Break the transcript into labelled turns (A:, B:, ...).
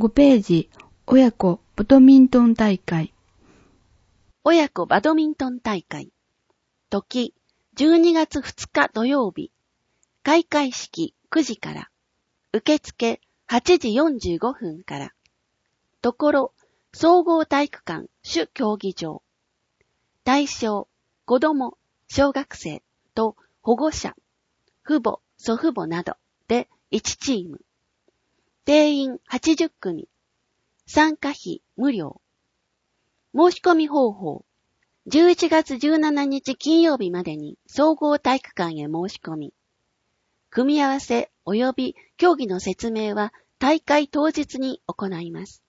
A: 5ページ、親子バドミントン大会。
B: 親子バドミントン大会。時、12月2日土曜日。開会式9時から。受付8時45分から。ところ、総合体育館主競技場。対象、子供、小学生と保護者、父母、祖父母などで1チーム。定員80組。参加費無料。申し込み方法。11月17日金曜日までに総合体育館へ申し込み。組み合わせ及び競技の説明は大会当日に行います。